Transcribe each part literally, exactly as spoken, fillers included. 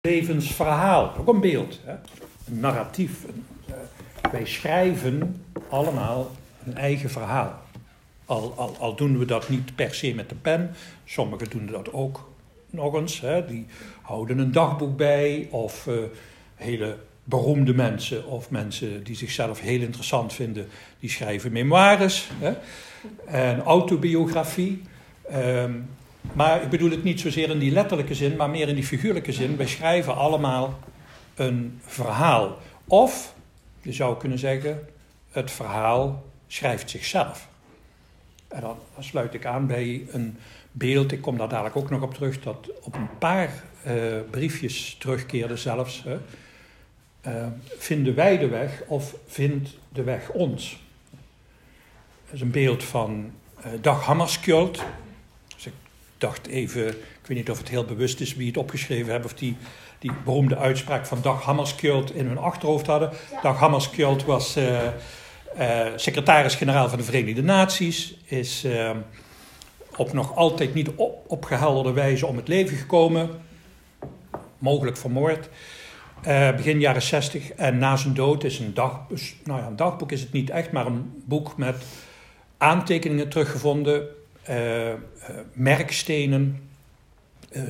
levensverhaal, ook een beeld, hè? Een narratief. Een, uh, wij schrijven allemaal een eigen verhaal. Al, al, al doen we dat niet per se met de pen, sommigen doen dat ook nog eens. Hè? Die houden een dagboek bij, of uh, hele beroemde mensen, of mensen die zichzelf heel interessant vinden, die schrijven memoires, hè? En autobiografie. Um, Maar ik bedoel het niet zozeer in die letterlijke zin, maar meer in die figuurlijke zin. Wij schrijven allemaal een verhaal. Of, je zou kunnen zeggen, het verhaal schrijft zichzelf. En dan, dan sluit ik aan bij een beeld, ik kom daar dadelijk ook nog op terug, dat op een paar uh, briefjes terugkeerde zelfs. Hè, uh, vinden wij de weg of vindt de weg ons? Dat is een beeld van uh, Dag Hammarskjöld. Ik dacht even, ik weet niet of het heel bewust is wie het opgeschreven heeft, of die, die beroemde uitspraak van Dag Hammarskjöld in hun achterhoofd hadden. Ja. Dag Hammarskjöld was uh, uh, secretaris-generaal van de Verenigde Naties, is uh, op nog altijd niet op, opgehelderde wijze om het leven gekomen, mogelijk vermoord, uh, begin jaren zestig. En na zijn dood is een, dag, nou ja, een dagboek is het niet echt, maar een boek met aantekeningen teruggevonden. Uh, uh, merkstenen, uh,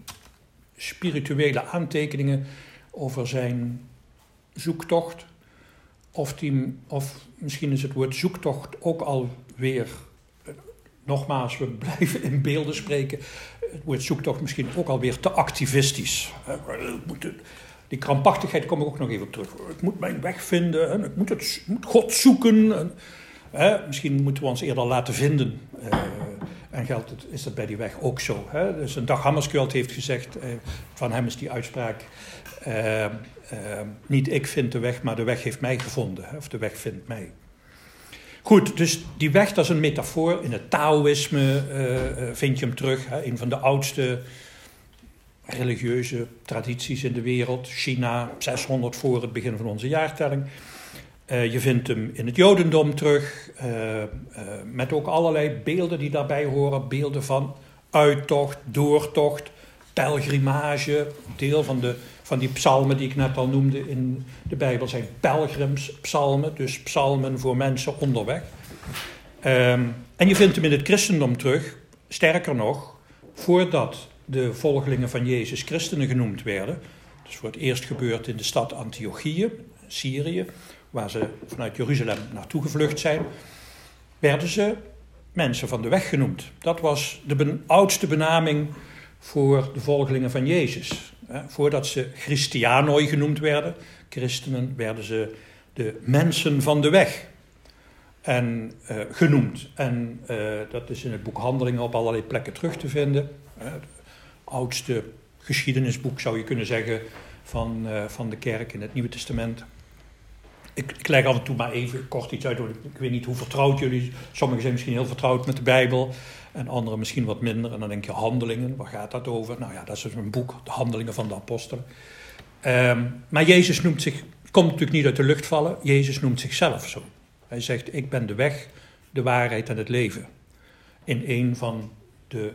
spirituele aantekeningen over zijn zoektocht. Of, die, of misschien is het woord zoektocht ook alweer, uh, nogmaals, we blijven in beelden spreken, het woord zoektocht misschien ook alweer te activistisch. Uh, die krampachtigheid kom ik ook nog even op terug. Ik moet mijn weg vinden, en ik moet, het, ik moet God zoeken. En, Hè, misschien moeten we ons eerder laten vinden. Uh, en geldt het, is dat bij die weg ook zo. Hè? Dus een Dag Hammarskjöld heeft gezegd, uh, van hem is die uitspraak, uh, uh, niet ik vind de weg, maar de weg heeft mij gevonden. Hè? Of de weg vindt mij. Goed, dus die weg, dat is een metafoor. In het Taoïsme uh, vind je hem terug. Hè? Een van de oudste religieuze tradities in de wereld. China, zeshonderd voor het begin van onze jaartelling. Uh, je vindt hem in het Jodendom terug, uh, uh, met ook allerlei beelden die daarbij horen. Beelden van uittocht, doortocht, pelgrimage. Deel van, de, van die psalmen die ik net al noemde in de Bijbel zijn pelgrimspsalmen. Dus psalmen voor mensen onderweg. Um, en je vindt hem in het christendom terug. Sterker nog, voordat de volgelingen van Jezus christenen genoemd werden. Dat is voor het eerst gebeurd in de stad Antiochië, Syrië, waar ze vanuit Jeruzalem naartoe gevlucht zijn, werden ze mensen van de weg genoemd. Dat was de ben- oudste benaming voor de volgelingen van Jezus. Eh, voordat ze Christianoi genoemd werden, christenen, werden ze de mensen van de weg en, uh, genoemd. En uh, dat is in het boek Handelingen op allerlei plekken terug te vinden. Uh, het oudste geschiedenisboek, zou je kunnen zeggen, van, uh, van de kerk in het Nieuwe Testament. Ik, ik leg af en toe maar even kort iets uit. Ik weet niet hoe vertrouwd jullie... Sommigen zijn misschien heel vertrouwd met de Bijbel. En anderen misschien wat minder. En dan denk je Handelingen. Waar gaat dat over? Nou ja, dat is een boek. De Handelingen van de Apostelen. Um, maar Jezus noemt zich... Het komt natuurlijk niet uit de lucht vallen. Jezus noemt zichzelf zo. Hij zegt, ik ben de weg, de waarheid en het leven. In een van de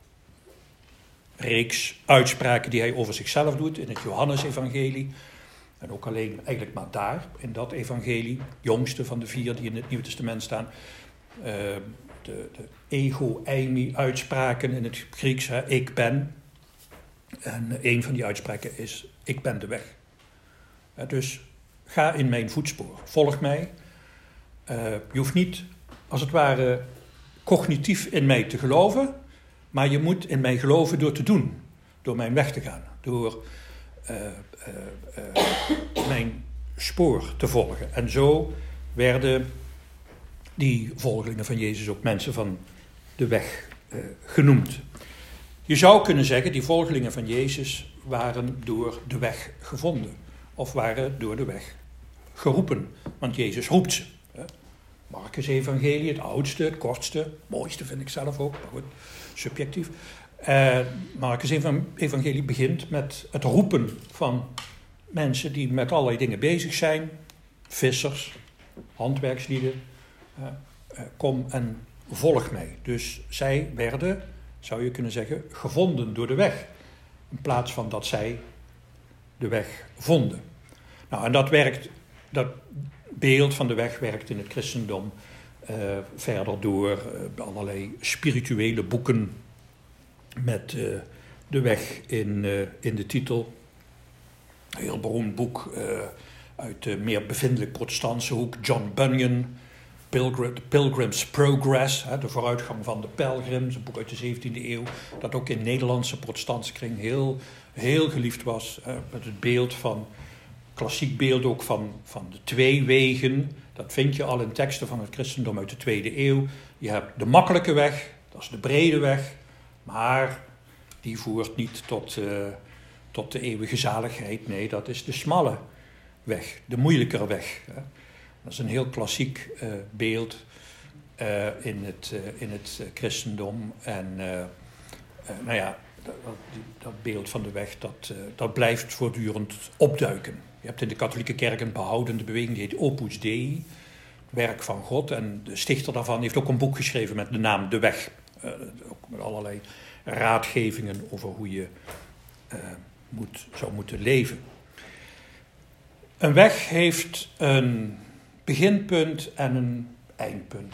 reeks uitspraken die hij over zichzelf doet. In het Johannesevangelie. En ook alleen eigenlijk maar daar, in dat evangelie, jongste van de vier die in het Nieuwe Testament staan. Uh, de, de ego-eimi-uitspraken in het Grieks, hè, ik ben. En een van die uitspraken is, ik ben de weg. Uh, dus ga in mijn voetspoor, volg mij. Uh, je hoeft niet, als het ware, cognitief in mij te geloven, maar je moet in mij geloven door te doen. Door mijn weg te gaan, door... Uh, uh, uh, mijn spoor te volgen. En zo werden die volgelingen van Jezus ook mensen van de weg uh, genoemd. Je zou kunnen zeggen, die volgelingen van Jezus waren door de weg gevonden. Of waren door de weg geroepen. Want Jezus roept ze. Marcus evangelie, het oudste, het kortste, het mooiste vind ik zelf ook, maar goed, subjectief. Uh, Marcus evangelie begint met het roepen van mensen die met allerlei dingen bezig zijn. Vissers, handwerkslieden. Uh, uh, kom en volg mij. Dus zij werden, zou je kunnen zeggen, gevonden door de weg. In plaats van dat zij de weg vonden. Nou, en dat werkt, dat beeld van de weg werkt in het christendom uh, verder door uh, allerlei spirituele boeken met uh, de weg in, uh, in de titel. Een heel beroemd boek uh, uit de meer bevindelijk protestantse hoek, John Bunyan, Pilgrim, Pilgrim's Progress, hè, de vooruitgang van de pelgrims, een boek uit de zeventiende eeuw, dat ook in Nederlandse protestantse kring heel, heel geliefd was, hè, met het beeld van, klassiek beeld ook van, van de twee wegen. Dat vind je al in teksten van het christendom uit de tweede eeuw. Je hebt de makkelijke weg, dat is de brede weg, maar die voert niet tot, uh, tot de eeuwige zaligheid. Nee, dat is de smalle weg, de moeilijkere weg. Hè. Dat is een heel klassiek uh, beeld uh, in, het, uh, in het uh, christendom. En uh, uh, nou ja, dat, dat beeld van de weg, dat, uh, dat blijft voortdurend opduiken. Je hebt in de katholieke kerk een behoudende beweging, die heet Opus Dei, werk van God. En de stichter daarvan heeft ook een boek geschreven met de naam De Weg. Uh, ook met allerlei raadgevingen over hoe je uh, moet, zou moeten leven. Een weg heeft een beginpunt en een eindpunt.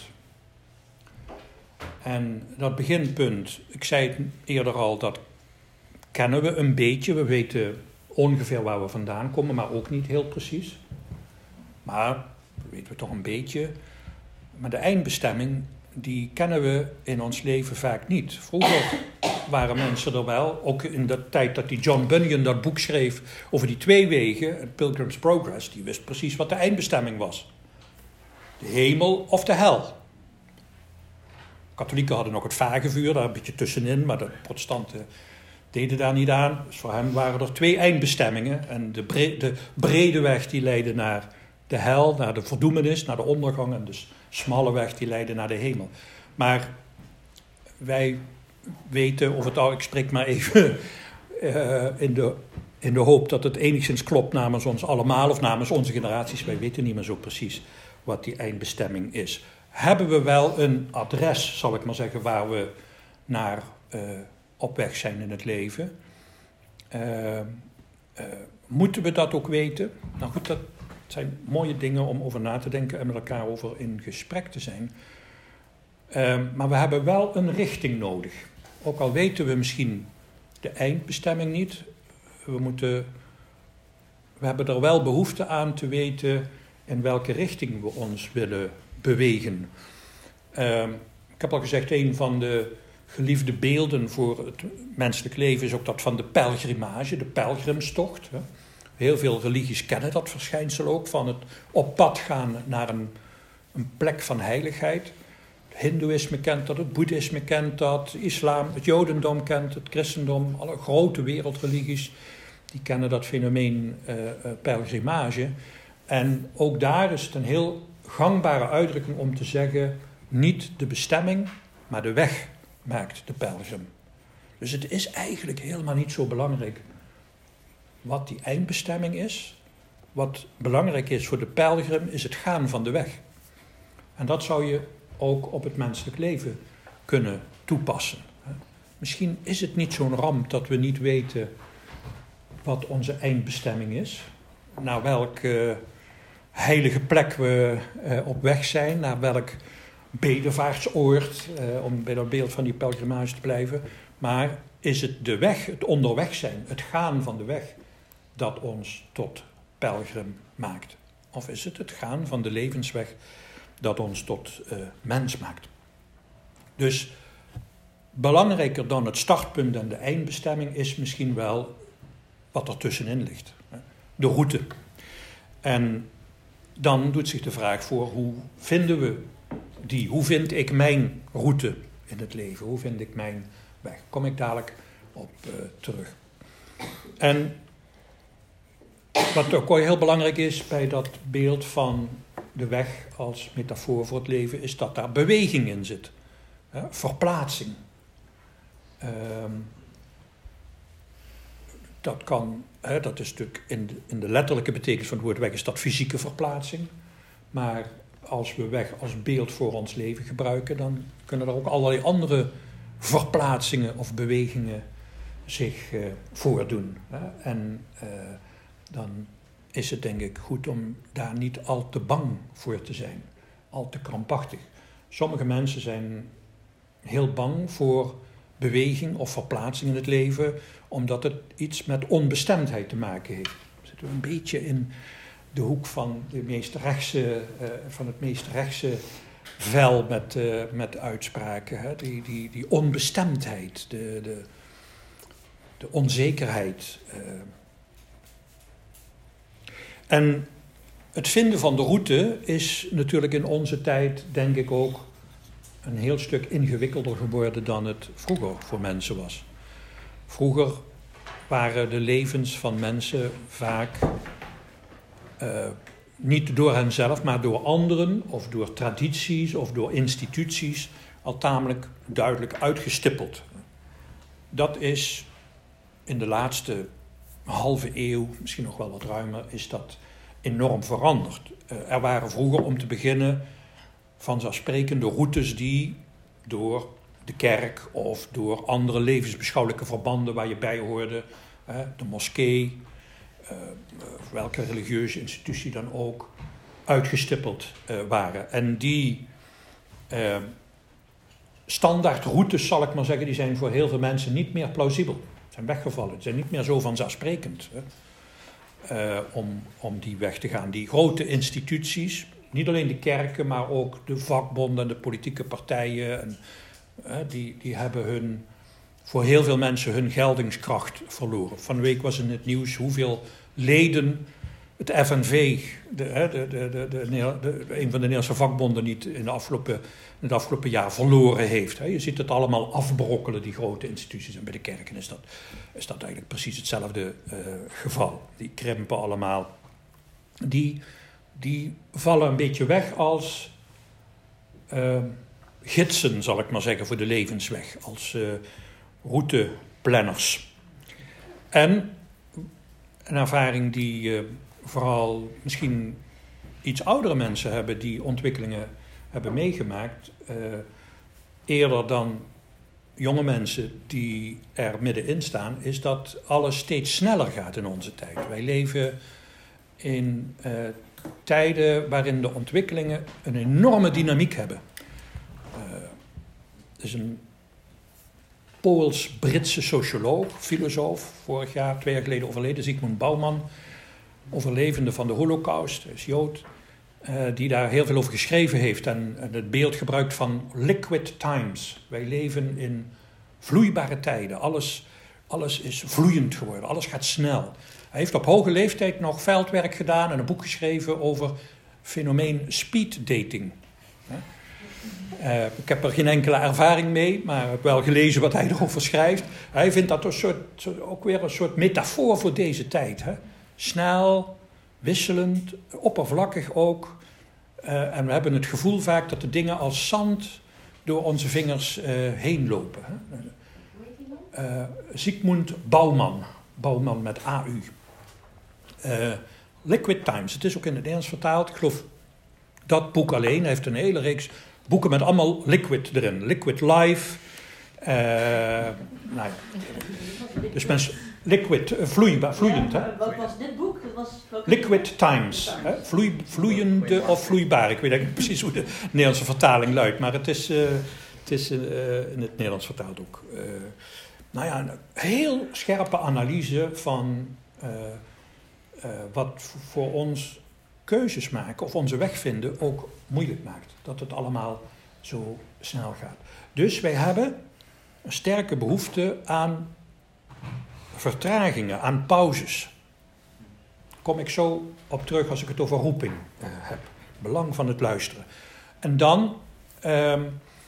En dat beginpunt, ik zei het eerder al, dat kennen we een beetje. We weten ongeveer waar we vandaan komen, maar ook niet heel precies. Maar dat weten we toch een beetje. Maar de eindbestemming, die kennen we in ons leven vaak niet. Vroeger waren mensen er wel, ook in de tijd dat die John Bunyan dat boek schreef over die twee wegen, Pilgrim's Progress, die wist precies wat de eindbestemming was. De hemel of de hel. Katholieken hadden nog het vagevuur, daar een beetje tussenin, maar de protestanten deden daar niet aan. Dus voor hem waren er twee eindbestemmingen. En de, bre- de brede weg die leidde naar de hel, naar de verdoemenis, naar de ondergang. En de smalle weg die leidde naar de hemel. Maar wij weten, of het al, ik spreek maar even uh, in, de, in de hoop dat het enigszins klopt namens ons allemaal of namens onze generaties. Wij weten niet meer zo precies wat die eindbestemming is. Hebben we wel een adres, zal ik maar zeggen, waar we naar uh, op weg zijn in het leven? Uh, uh, moeten we dat ook weten? Nou goed, dat zijn mooie dingen om over na te denken en met elkaar over in gesprek te zijn. Uh, maar we hebben wel een richting nodig. Ook al weten we misschien de eindbestemming niet. We, moeten, we hebben er wel behoefte aan te weten in welke richting we ons willen bewegen. Uh, ik heb al gezegd, een van de geliefde beelden voor het menselijk leven is ook dat van de pelgrimage, de pelgrimstocht. Hè. Heel veel religies kennen dat verschijnsel ook, van het op pad gaan naar een, een plek van heiligheid. Het hindoeïsme kent dat, het boeddhisme kent dat, het islam, het jodendom kent het, christendom, alle grote wereldreligies, die kennen dat fenomeen uh, uh, pelgrimage. En ook daar is het een heel gangbare uitdrukking om te zeggen, niet de bestemming, maar de weg maakt de pelgrim. Dus het is eigenlijk helemaal niet zo belangrijk wat die eindbestemming is. Wat belangrijk is voor de pelgrim is het gaan van de weg. En dat zou je ook op het menselijk leven kunnen toepassen. Misschien is het niet zo'n ramp dat we niet weten wat onze eindbestemming is. Naar welke heilige plek we op weg zijn, naar welk bedevaartsoord, eh, om bij dat beeld van die pelgrimage te blijven. Maar is het de weg, het onderweg zijn, het gaan van de weg, dat ons tot pelgrim maakt? Of is het het gaan van de levensweg dat ons tot uh, mens maakt? Dus belangrijker dan het startpunt en de eindbestemming is misschien wel wat er tussenin ligt. De route. En dan doet zich de vraag voor, hoe vinden we die? Hoe vind ik mijn route in het leven? Hoe vind ik mijn weg? Kom ik dadelijk op uh, terug. En wat ook wel heel belangrijk is bij dat beeld van de weg als metafoor voor het leven, is dat daar beweging in zit. Uh, verplaatsing. Uh, dat kan, uh, dat is natuurlijk in de, in de letterlijke betekenis van het woord weg, is dat fysieke verplaatsing. Maar als we weg als beeld voor ons leven gebruiken, dan kunnen er ook allerlei andere verplaatsingen of bewegingen zich uh, voordoen. Hè? En uh, dan is het denk ik goed om daar niet al te bang voor te zijn. Al te krampachtig. Sommige mensen zijn heel bang voor beweging of verplaatsing in het leven, omdat het iets met onbestemdheid te maken heeft. We zitten een beetje in de hoek van, de meest rechtse, uh, van het meest rechtse vel met, uh, met uitspraken. Hè? Die, die, die onbestemdheid, de, de, de onzekerheid. Uh. En het vinden van de route is natuurlijk in onze tijd, denk ik ook, een heel stuk ingewikkelder geworden dan het vroeger voor mensen was. Vroeger waren de levens van mensen vaak uh, niet door henzelf, maar door anderen of door tradities of door instituties al tamelijk duidelijk uitgestippeld. Dat is in de laatste halve eeuw, misschien nog wel wat ruimer, is dat enorm veranderd. Uh, er waren vroeger, om te beginnen, vanzelfsprekende routes die door de kerk of door andere levensbeschouwelijke verbanden waar je bij hoorde, uh, de moskee, uh, welke religieuze institutie dan ook, uitgestippeld uh, waren. En die uh, standaardroutes, zal ik maar zeggen, die zijn voor heel veel mensen niet meer plausibel. Zijn weggevallen, die zijn niet meer zo vanzelfsprekend hè, uh, om, om die weg te gaan. Die grote instituties, niet alleen de kerken, maar ook de vakbonden en de politieke partijen, en, uh, die, die hebben hun, voor heel veel mensen hun geldingskracht verloren. Van de week was in het nieuws hoeveel leden het F N V, de, de, de, de, de, de, een van de Nederlandse vakbonden, niet in, de afgelopen, in het afgelopen jaar verloren heeft. Je ziet het allemaal afbrokkelen, die grote instituties. En bij de kerken is dat, is dat eigenlijk precies hetzelfde uh, geval. Die krimpen allemaal. Die, die vallen een beetje weg als uh, gidsen, zal ik maar zeggen, voor de levensweg. Als uh, routeplanners. En een ervaring die uh, vooral misschien iets oudere mensen hebben die ontwikkelingen hebben meegemaakt, uh, eerder dan jonge mensen die er middenin staan, is dat alles steeds sneller gaat in onze tijd. Wij leven in uh, tijden waarin de ontwikkelingen een enorme dynamiek hebben. Uh, er is een Pools-Britse socioloog, filosoof, vorig jaar, twee jaar geleden overleden, Zygmunt Bauman, overlevende van de Holocaust, hij is Jood, uh, die daar heel veel over geschreven heeft en, en het beeld gebruikt van liquid times. Wij leven in vloeibare tijden, alles, alles is vloeiend geworden, alles gaat snel. Hij heeft op hoge leeftijd nog veldwerk gedaan en een boek geschreven over fenomeen speed dating. Uh, ik heb er geen enkele ervaring mee, maar ik heb wel gelezen wat hij erover schrijft. Hij vindt dat een soort, ook weer een soort metafoor voor deze tijd. Hè? Snel, wisselend, oppervlakkig ook. Uh, en we hebben het gevoel vaak dat de dingen als zand door onze vingers uh, heen lopen. Hè? Uh, Zygmunt Bauman, Bauman met A U. Uh, Liquid Times, het is ook in het Nederlands vertaald. Ik geloof dat boek alleen, hij heeft een hele reeks boeken met allemaal liquid erin. Liquid Life. Uh, nou ja. Dus mensen, liquid, uh, vloeibaar, vloeiend. Ja, hè? wat was dit boek? Dat was Liquid Times. Hè? Vloei, vloeiende of vloeibaar. Ik weet eigenlijk precies hoe de Nederlandse vertaling luidt. Maar het is, uh, het is uh, in het Nederlands vertaald ook. Uh, nou ja, een heel scherpe analyse van uh, uh, wat voor ons keuzes maken of onze weg vinden ook moeilijk maakt. Dat het allemaal zo snel gaat. Dus wij hebben een sterke behoefte aan vertragingen, aan pauzes. Daar kom ik zo op terug als ik het over roeping uh, heb. Belang van het luisteren. En dan, uh,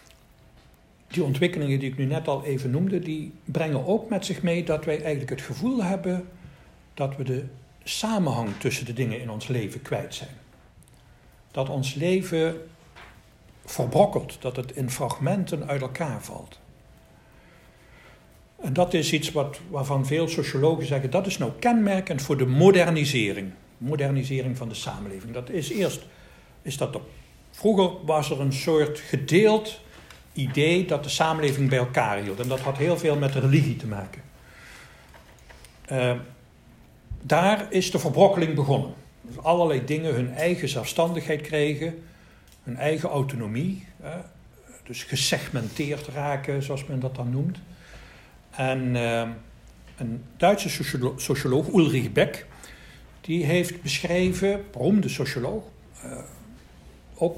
die ontwikkelingen die ik nu net al even noemde, die brengen ook met zich mee dat wij eigenlijk het gevoel hebben dat we de samenhang tussen de dingen in ons leven kwijt zijn. Dat ons leven verbrokkelt, dat het in fragmenten uit elkaar valt. En dat is iets wat, waarvan veel sociologen zeggen, dat is nou kenmerkend voor de modernisering. Modernisering van de samenleving. Dat is eerst, is dat op, vroeger was er een soort gedeeld idee dat de samenleving bij elkaar hield. En dat had heel veel met de religie te maken. Uh, daar is de verbrokkeling begonnen. Dus allerlei dingen hun eigen zelfstandigheid kregen, hun eigen autonomie. Hè, dus gesegmenteerd raken, zoals men dat dan noemt. En uh, een Duitse sociolo- socioloog, Ulrich Beck, die heeft beschreven, beroemde socioloog, uh, ook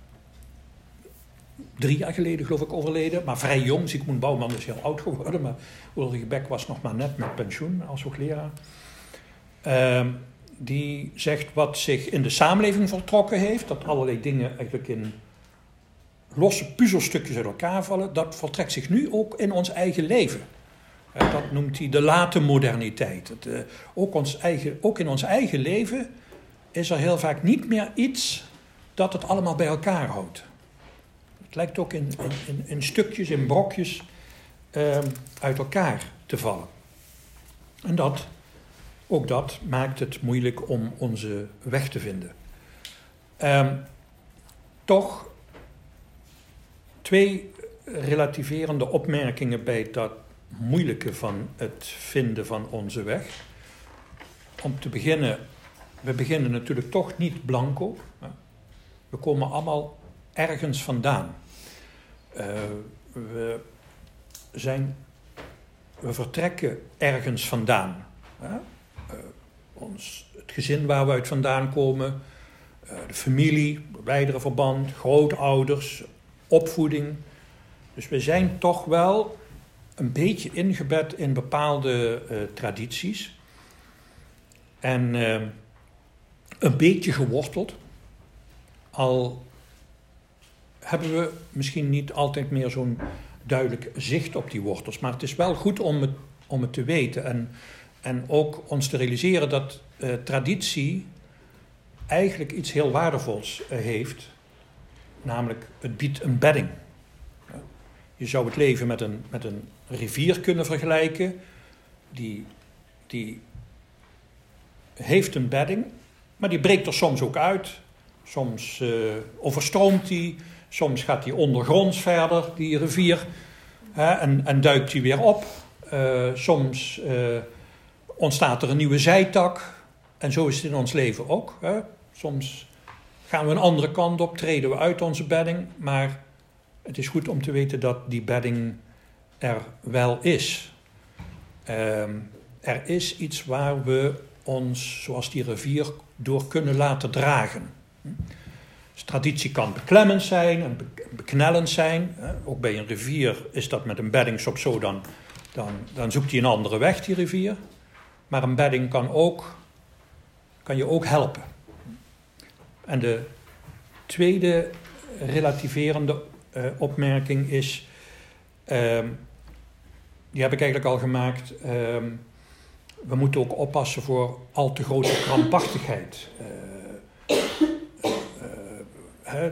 drie jaar geleden geloof ik overleden, maar vrij jong. Zygmunt Bauman is heel oud geworden, maar Ulrich Beck was nog maar net met pensioen als hoogleraar. Uh, die zegt wat zich in de samenleving voltrokken heeft, dat allerlei dingen eigenlijk in losse puzzelstukjes uit elkaar vallen, dat voltrekt zich nu ook in ons eigen leven. Uh, dat noemt hij de late moderniteit. Het, uh, ook, ons eigen, ook in ons eigen leven is er heel vaak niet meer iets dat het allemaal bij elkaar houdt. Het lijkt ook in, in, in stukjes, in brokjes uh, uit elkaar te vallen. En dat, ook dat maakt het moeilijk om onze weg te vinden. Um, toch twee relativerende opmerkingen bij dat moeilijke van het vinden van onze weg. Om te beginnen, we beginnen natuurlijk toch niet blanco. We komen allemaal ergens vandaan. Uh, we zijn, we vertrekken ergens vandaan. Uh, ons, het gezin waar we uit vandaan komen, uh, de familie, wijdere verband, grootouders, opvoeding. Dus we zijn toch wel een beetje ingebed in bepaalde uh, tradities. En uh, een beetje geworteld. Al hebben we misschien niet altijd meer zo'n duidelijk zicht op die wortels. Maar het is wel goed om het, om het te weten. En, en ook ons te realiseren dat uh, traditie eigenlijk iets heel waardevols uh, heeft. Namelijk, het biedt een bedding. Je zou het leven met een, met een rivier kunnen vergelijken. Die, die heeft een bedding, maar die breekt er soms ook uit. Soms uh, overstroomt die, soms gaat die ondergronds verder, die rivier, hè, en, en duikt die weer op. Uh, soms uh, ontstaat er een nieuwe zijtak. En zo is het in ons leven ook. Hè. Soms gaan we een andere kant op, treden we uit onze bedding, maar het is goed om te weten dat die bedding er wel is. Uh, er is iets waar we ons, zoals die rivier, door kunnen laten dragen. Dus traditie kan beklemmend zijn en beknellend zijn. Ook bij een rivier is dat met een beddingschop zo, dan, dan, dan zoekt hij een andere weg, die rivier. Maar een bedding kan, ook, kan je ook helpen. En de tweede relativerende uh, opmerking is, uh, die heb ik eigenlijk al gemaakt, uh, we moeten ook oppassen voor al te grote krampachtigheid. Uh, uh, uh, uh,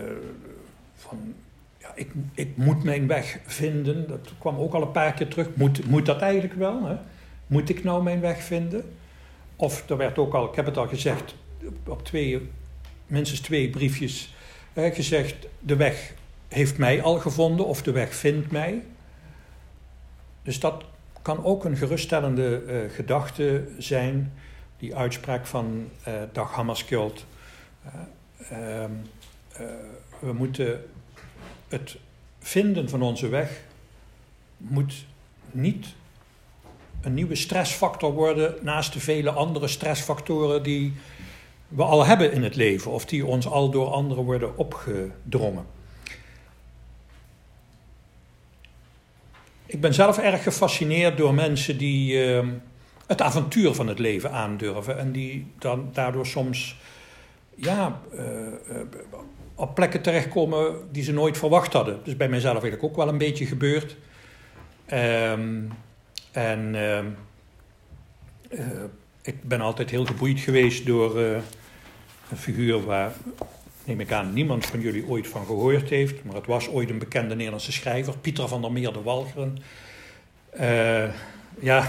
van, ja, ik, ik moet mijn weg vinden, dat kwam ook al een paar keer terug. Moet, moet dat eigenlijk wel? Hè? Moet ik nou mijn weg vinden? Of er werd ook al, ik heb het al gezegd, op twee, minstens twee briefjes uh, gezegd, de weg heeft mij al gevonden of de weg vindt mij. Dus dat kan ook een geruststellende uh, gedachte zijn, die uitspraak van uh, Dag Hammarskjöld. Uh, uh, uh, we moeten het vinden van onze weg moet niet een nieuwe stressfactor worden naast de vele andere stressfactoren die we al hebben in het leven of die ons al door anderen worden opgedrongen. Ik ben zelf erg gefascineerd door mensen die uh, het avontuur van het leven aandurven en die dan daardoor soms ja, uh, uh, op plekken terechtkomen die ze nooit verwacht hadden. Dus bij mijzelf eigenlijk ook wel een beetje gebeurd. Um, en uh, uh, ik ben altijd heel geboeid geweest door uh, een figuur waar, neem ik aan, niemand van jullie ooit van gehoord heeft. Maar het was ooit een bekende Nederlandse schrijver, Pieter van der Meer de Walcheren. Uh, ja,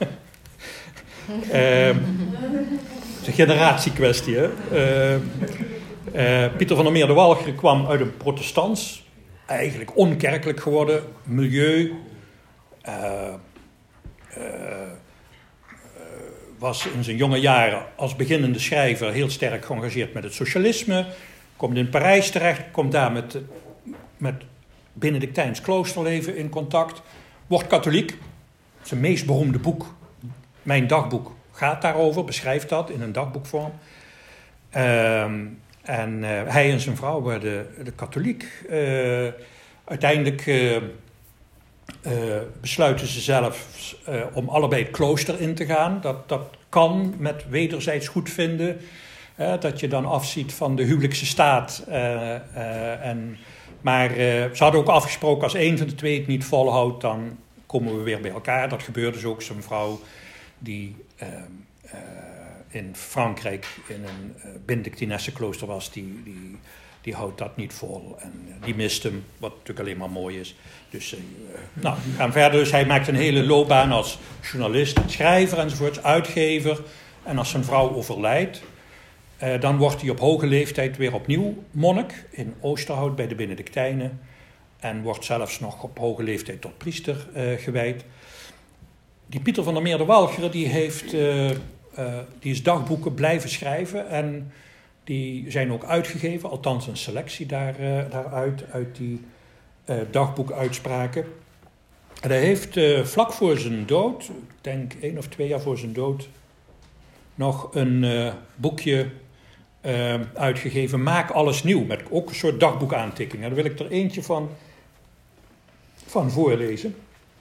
uh, het is een generatiekwestie, hè. Uh, uh, Pieter van der Meer de Walcheren kwam uit een protestants, eigenlijk onkerkelijk geworden milieu. Uh, uh, uh, was in zijn jonge jaren als beginnende schrijver heel sterk geëngageerd met het socialisme. Komt in Parijs terecht, komt daar met, met Benedictijns kloosterleven in contact. Wordt katholiek. Zijn meest beroemde boek, Mijn dagboek, gaat daarover, beschrijft dat in een dagboekvorm. Um, en uh, hij en zijn vrouw werden de katholiek. Uh, uiteindelijk uh, uh, besluiten ze zelf uh, om allebei het klooster in te gaan. Dat, dat kan met wederzijds goedvinden. Uh, dat je dan afziet van de huwelijkse staat. Uh, uh, en, maar uh, ze hadden ook afgesproken, als een van de twee het niet volhoudt, dan komen we weer bij elkaar. Dat gebeurde dus ook. Zijn vrouw die uh, uh, in Frankrijk in een uh, Benedictinesse klooster was, die, die, die houdt dat niet vol. En uh, die mist hem, wat natuurlijk alleen maar mooi is. Dus uh, nou, we gaan verder. Dus hij maakt een hele loopbaan als journalist, schrijver enzovoorts, uitgever. En als zijn vrouw overlijdt, uh, dan wordt hij op hoge leeftijd weer opnieuw monnik in Oosterhout bij de Benedictijnen. En wordt zelfs nog op hoge leeftijd tot priester uh, gewijd. Die Pieter van der Meer de Walcheren, die, heeft, uh, uh, die is dagboeken blijven schrijven. En die zijn ook uitgegeven, althans een selectie daar, uh, daaruit, uit die uh, dagboekuitspraken. En hij heeft uh, vlak voor zijn dood, ik denk één of twee jaar voor zijn dood, nog een uh, boekje uh, uitgegeven, Maak alles nieuw, met ook een soort dagboekaantekeningen. Daar wil ik er eentje van, van voorlezen.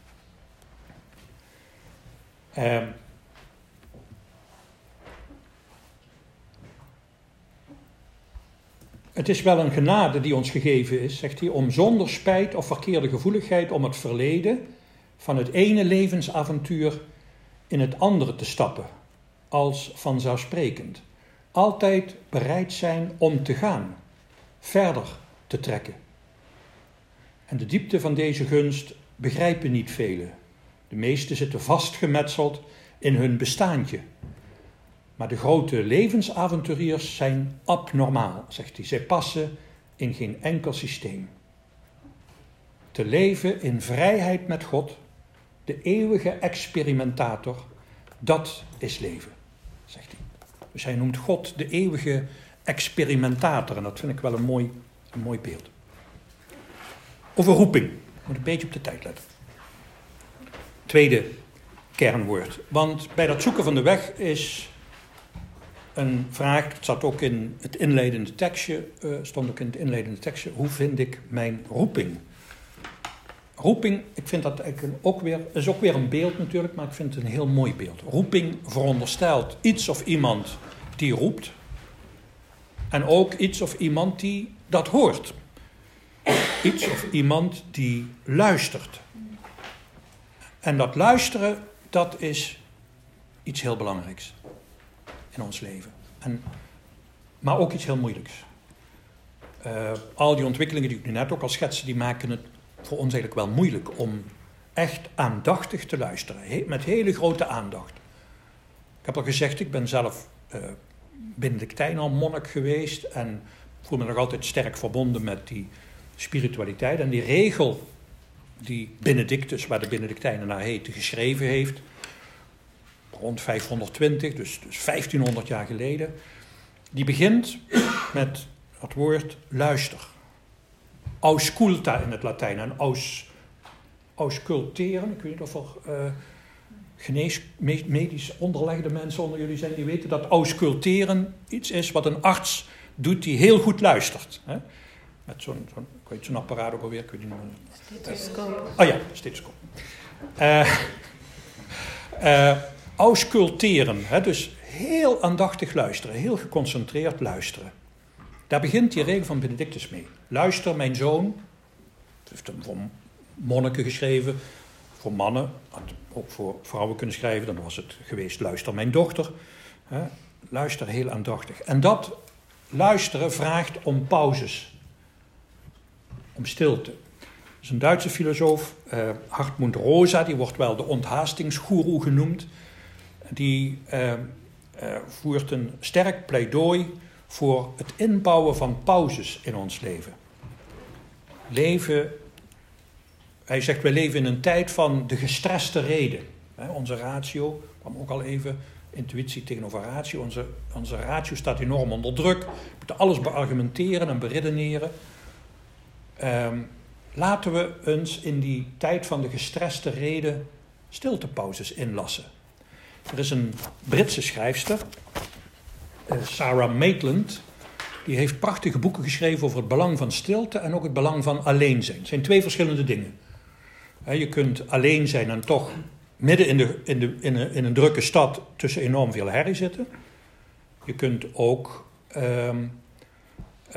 Uh, het is wel een genade die ons gegeven is, zegt hij, om zonder spijt of verkeerde gevoeligheid om het verleden van het ene levensavontuur in het andere te stappen, als vanzelfsprekend. Altijd bereid zijn om te gaan, verder te trekken. En de diepte van deze gunst begrijpen niet velen. De meesten zitten vastgemetseld in hun bestaantje. Maar de grote levensavonturiers zijn abnormaal, zegt hij. Zij passen in geen enkel systeem. Te leven in vrijheid met God, de eeuwige experimentator, dat is leven, zegt hij. Dus hij noemt God de eeuwige experimentator. En dat vind ik wel een mooi, een mooi beeld. Over roeping. Ik moet een beetje op de tijd letten. Tweede kernwoord. Want bij dat zoeken van de weg is een vraag, het zat ook in het inleidende tekstje, uh, stond ook in het inleidende tekstje, hoe vind ik mijn roeping? Roeping, ik vind dat eigenlijk ook weer, is ook weer een beeld natuurlijk, maar ik vind het een heel mooi beeld. Roeping veronderstelt iets of iemand die roept en ook iets of iemand die dat hoort. Iets of iemand die luistert. En dat luisteren, dat is iets heel belangrijks in ons leven. En, maar ook iets heel moeilijks. Uh, al die ontwikkelingen die ik nu net ook al schetste, die maken het voor ons eigenlijk wel moeilijk om echt aandachtig te luisteren. He, met hele grote aandacht. Ik heb al gezegd, ik ben zelf uh, Benedictijn al monnik geweest en voel me nog altijd sterk verbonden met die spiritualiteit. En die regel die Benedictus, waar de Benedictijnen naar heten, geschreven heeft, rond vijfhonderdtwintig, dus, dus vijftienhonderd jaar geleden, die begint met het woord luister. Ausculta in het Latijn. En aus, ausculteren, ik weet niet of er uh, genees, medisch onderlegde mensen onder jullie zijn, die weten dat ausculteren iets is wat een arts doet die heel goed luistert. Hè? Met zo'n, zo'n, ik weet zo'n apparaat ook alweer, ik weet niet meer. Stethoscoop. Oh ja, stethoscoop. Uh, uh, ausculteren, hè, dus heel aandachtig luisteren, heel geconcentreerd luisteren. Daar begint die regel van Benedictus mee. Luister, mijn zoon. Het heeft hem voor monniken geschreven, voor mannen, had ook voor vrouwen kunnen schrijven, dan was het geweest luister, mijn dochter. Hè, luister heel aandachtig. En dat luisteren vraagt om pauzes. Om stilte. Er is een Duitse filosoof, uh, Hartmut Rosa, die wordt wel de onthaastingsgoeroe genoemd. Die uh, uh, voert een sterk pleidooi voor het inbouwen van pauzes in ons leven. Leven, hij zegt, we leven in een tijd van de gestreste reden. Hè, onze ratio kwam ook al even intuïtie tegenover ratio. Onze, onze ratio staat enorm onder druk. We moeten alles beargumenteren en beredeneren. Um, laten we eens in die tijd van de gestreste reden stiltepauzes inlassen. Er is een Britse schrijfster, uh, Sarah Maitland. Die heeft prachtige boeken geschreven over het belang van stilte en ook het belang van alleen zijn. Het zijn twee verschillende dingen. Je kunt alleen zijn en toch midden in, de, in, de, in, een, in een drukke stad tussen enorm veel herrie zitten. Je kunt ook um, uh,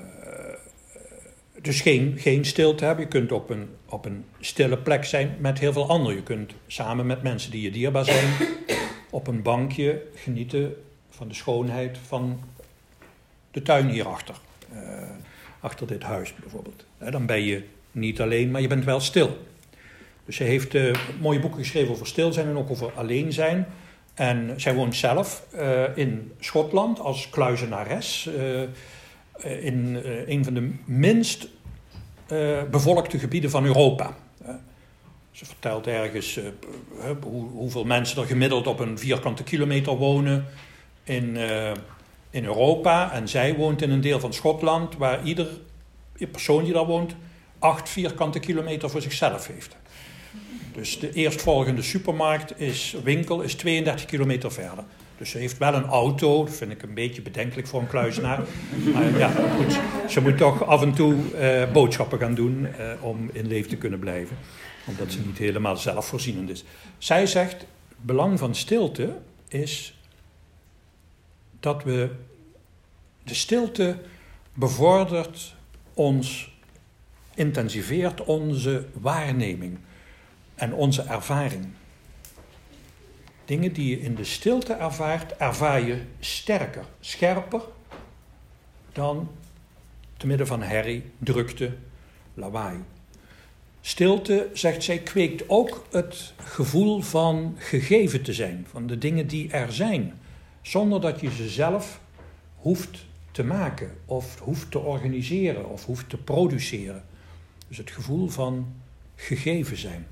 dus geen, geen stilte hebben. Je kunt op een, op een stille plek zijn met heel veel anderen. Je kunt samen met mensen die je dierbaar zijn op een bankje genieten van de schoonheid van de tuin hierachter. Uh, achter dit huis bijvoorbeeld. Uh, dan ben je niet alleen, maar je bent wel stil. Dus ze heeft uh, mooie boeken geschreven over stil zijn en ook over alleen zijn. En zij woont zelf uh, in Schotland als kluizenares. Uh, in uh, een van de minst uh, bevolkte gebieden van Europa. Uh, ze vertelt ergens uh, hoe, hoeveel mensen er gemiddeld op een vierkante kilometer wonen in, uh, in Europa. En zij woont in een deel van Schotland waar ieder persoon die daar woont acht vierkante kilometer voor zichzelf heeft. Dus de eerstvolgende supermarkt is, winkel is tweeëndertig kilometer verder. Dus ze heeft wel een auto, dat vind ik een beetje bedenkelijk voor een kluizenaar. Maar ja, goed, ze moet toch af en toe uh, boodschappen gaan doen uh, om in leven te kunnen blijven. Omdat ze niet helemaal zelfvoorzienend is. Zij zegt, het belang van stilte is dat we, de stilte bevordert ons, intensiveert onze waarneming en onze ervaring. Dingen die je in de stilte ervaart, ervaar je sterker, scherper dan te midden van herrie, drukte, lawaai. Stilte, zegt zij, kweekt ook het gevoel van gegeven te zijn, van de dingen die er zijn, zonder dat je ze zelf hoeft te maken of hoeft te organiseren of hoeft te produceren. Dus het gevoel van gegeven zijn.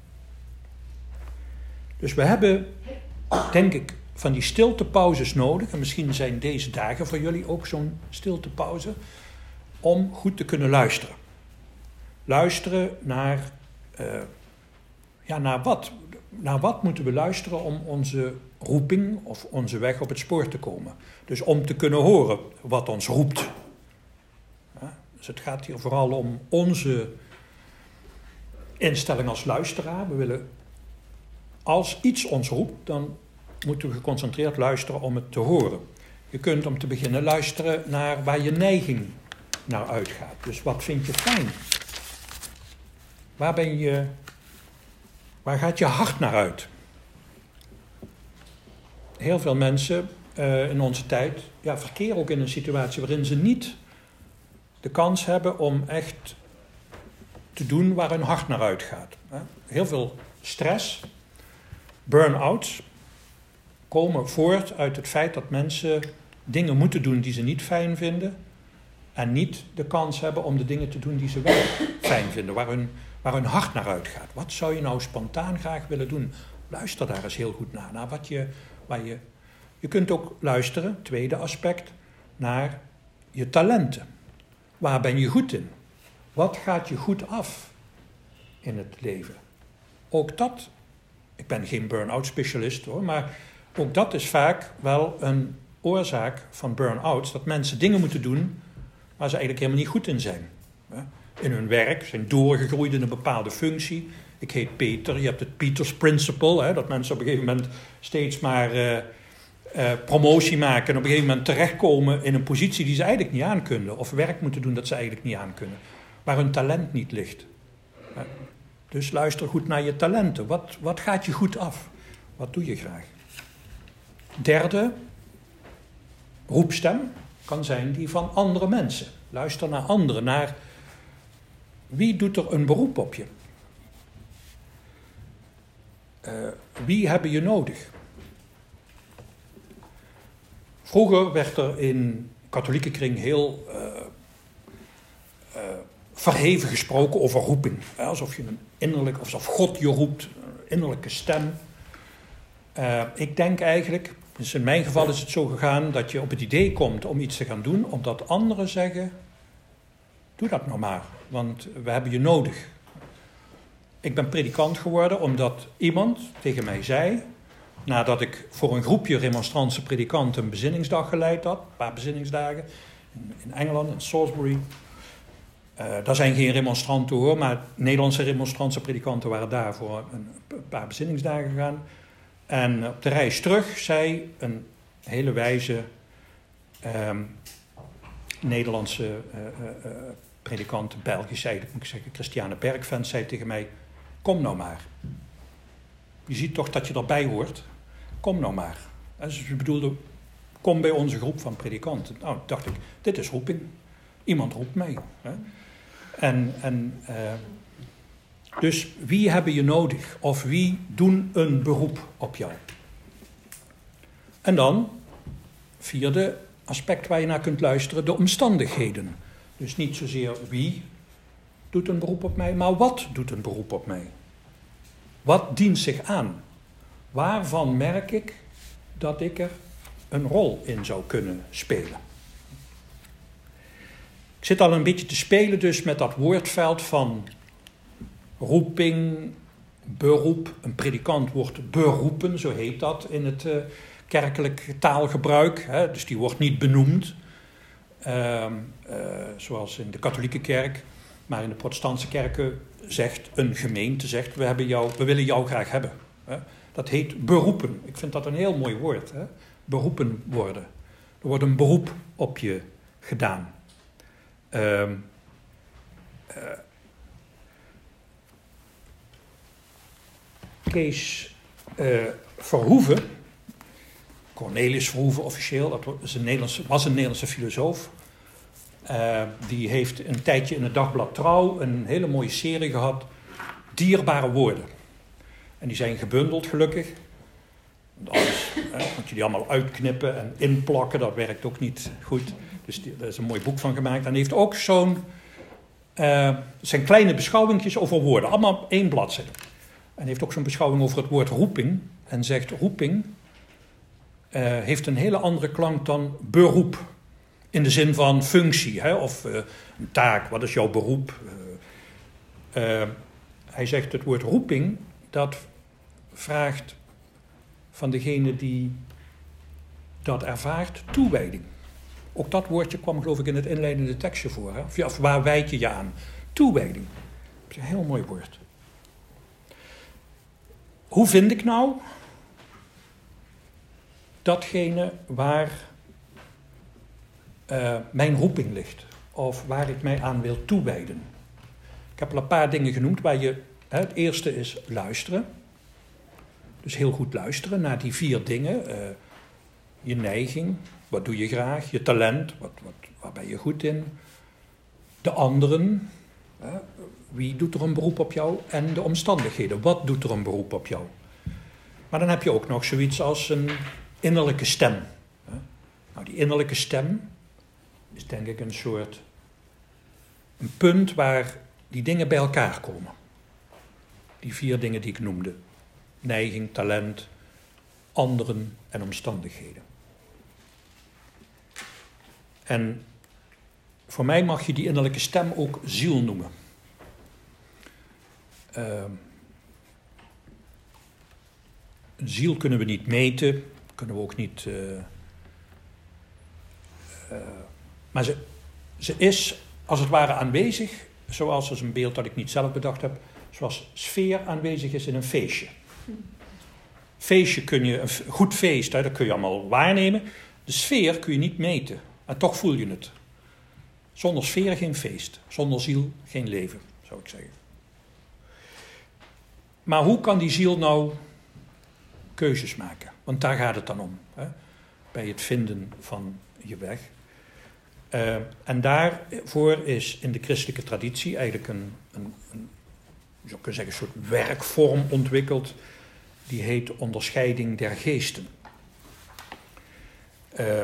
Dus we hebben, denk ik, van die stiltepauzes nodig. En misschien zijn deze dagen voor jullie ook zo'n stiltepauze. Om goed te kunnen luisteren. Luisteren naar, uh, ja, naar wat? Naar wat moeten we luisteren om onze roeping of onze weg op het spoor te komen? Dus om te kunnen horen wat ons roept. Ja, dus het gaat hier vooral om onze instelling als luisteraar. We willen, als iets ons roept, dan moeten we geconcentreerd luisteren om het te horen. Je kunt om te beginnen luisteren naar waar je neiging naar uitgaat. Dus wat vind je fijn? Waar ben je, waar gaat je hart naar uit? Heel veel mensen uh, in onze tijd ja, verkeren ook in een situatie waarin ze niet de kans hebben om echt te doen waar hun hart naar uitgaat. Heel veel stress, burn-outs komen voort uit het feit dat mensen dingen moeten doen die ze niet fijn vinden en niet de kans hebben om de dingen te doen die ze wel fijn vinden, waar hun, waar hun hart naar uitgaat. Wat zou je nou spontaan graag willen doen? Luister daar eens heel goed naar. naar wat je, waar je, je kunt ook luisteren, tweede aspect, naar je talenten. Waar ben je goed in? Wat gaat je goed af in het leven? Ook dat, ik ben geen burn-out specialist hoor, maar ook dat is vaak wel een oorzaak van burn-outs. Dat mensen dingen moeten doen waar ze eigenlijk helemaal niet goed in zijn. In hun werk, zijn doorgegroeid in een bepaalde functie. Ik heet Peter, je hebt het Peters Principle, hè, dat mensen op een gegeven moment steeds maar uh, uh, promotie maken en op een gegeven moment terechtkomen in een positie die ze eigenlijk niet aankunnen. Of werk moeten doen dat ze eigenlijk niet aankunnen. Waar hun talent niet ligt. Uh, dus luister goed naar je talenten. Wat, wat gaat je goed af? Wat doe je graag? Derde roepstem kan zijn die van andere mensen. Luister naar anderen, naar wie doet er een beroep op je? Uh, wie hebben je nodig? Vroeger werd er in katholieke kring heel uh, uh, verheven gesproken over roeping. Alsof je een innerlijk, alsof God je roept, een innerlijke stem. Uh, ik denk eigenlijk, Dus in mijn geval is het zo gegaan dat je op het idee komt om iets te gaan doen, omdat anderen zeggen, doe dat nou maar, want we hebben je nodig. Ik ben predikant geworden omdat iemand tegen mij zei, nadat ik voor een groepje remonstrantse predikanten een bezinningsdag geleid had, een paar bezinningsdagen, in, in Engeland, in Salisbury. Uh, daar zijn geen remonstranten hoor, maar Nederlandse remonstrantse predikanten waren daar voor een, een paar bezinningsdagen gegaan. En op de reis terug zei een hele wijze um, Nederlandse uh, uh, predikant, Belgisch, zei, moet ik zeggen, Christiane Bergvent, zei tegen mij, kom nou maar. Je ziet toch dat je erbij hoort. Kom nou maar. En dus we bedoelden, kom bij onze groep van predikanten. Nou, dacht ik, dit is roeping. Iemand roept mij. Hè? En, en uh, dus wie hebben je nodig? Of wie doen een beroep op jou? En dan, vierde aspect waar je naar kunt luisteren, de omstandigheden. Dus niet zozeer wie doet een beroep op mij, maar wat doet een beroep op mij? Wat dient zich aan? Waarvan merk ik dat ik er een rol in zou kunnen spelen? Ik zit al een beetje te spelen dus met dat woordveld van roeping, beroep. Een predikant wordt beroepen, zo heet dat in het uh, kerkelijk taalgebruik. Hè? Dus die wordt niet benoemd, uh, uh, zoals in de katholieke kerk. Maar in de protestantse kerken zegt een gemeente, zegt, we, hebben jou, we willen jou graag hebben. Hè? Dat heet beroepen. Ik vind dat een heel mooi woord. Hè? Beroepen worden. Er wordt een beroep op je gedaan. Uh, uh, Kees uh, Verhoeven, Cornelis Verhoeven officieel, dat was een Nederlandse, was een Nederlandse filosoof. Uh, die heeft een tijdje in het dagblad Trouw een hele mooie serie gehad, Dierbare Woorden. En die zijn gebundeld gelukkig. Anders eh, moet je die allemaal uitknippen en inplakken, dat werkt ook niet goed. Dus die, daar is een mooi boek van gemaakt. En hij heeft ook zo'n, uh, zijn kleine beschouwingjes over woorden, allemaal één bladzijde. En hij heeft ook zo'n beschouwing over het woord roeping. En zegt roeping uh, heeft een hele andere klank dan beroep. In de zin van functie, hè? Of uh, een taak, wat is jouw beroep? Uh, uh, hij zegt het woord roeping, dat vraagt van degene die dat ervaart toewijding. Ook dat woordje kwam geloof ik in het inleidende tekstje voor. Hè? Of, ja, of waar wijd je je aan? Toewijding. Dat is een heel mooi woord. Hoe vind ik nou datgene waar uh, mijn roeping ligt? Of waar ik mij aan wil toewijden? Ik heb al een paar dingen genoemd waar je... Hè, het eerste is luisteren. Dus heel goed luisteren naar die vier dingen. Uh, je neiging, wat doe je graag? Je talent, wat, wat, waar ben je goed in? De anderen, uh, wie doet er een beroep op jou? En de omstandigheden, wat doet er een beroep op jou? Maar dan heb je ook nog zoiets als een innerlijke stem. Uh, nou, die innerlijke stem is denk ik een soort... een punt waar die dingen bij elkaar komen. Die vier dingen die ik noemde. Neiging, talent, anderen en omstandigheden. En voor mij mag je die innerlijke stem ook ziel noemen. Uh, een ziel kunnen we niet meten, kunnen we ook niet... Uh, uh, maar ze, ze is als het ware aanwezig, zoals is een beeld dat ik niet zelf bedacht heb, zoals sfeer aanwezig is in een feestje. Feestje kun je, een goed feest, hè, dat kun je allemaal waarnemen. De sfeer kun je niet meten. En toch voel je het. Zonder sfeer geen feest. Zonder ziel geen leven, zou ik zeggen. Maar hoe kan die ziel nou keuzes maken? Want daar gaat het dan om. Hè? Bij het vinden van je weg. Uh, en daarvoor is in de christelijke traditie eigenlijk een, een, een, je zou kunnen zeggen, een soort werkvorm ontwikkeld. Die heet onderscheiding der geesten. Uh,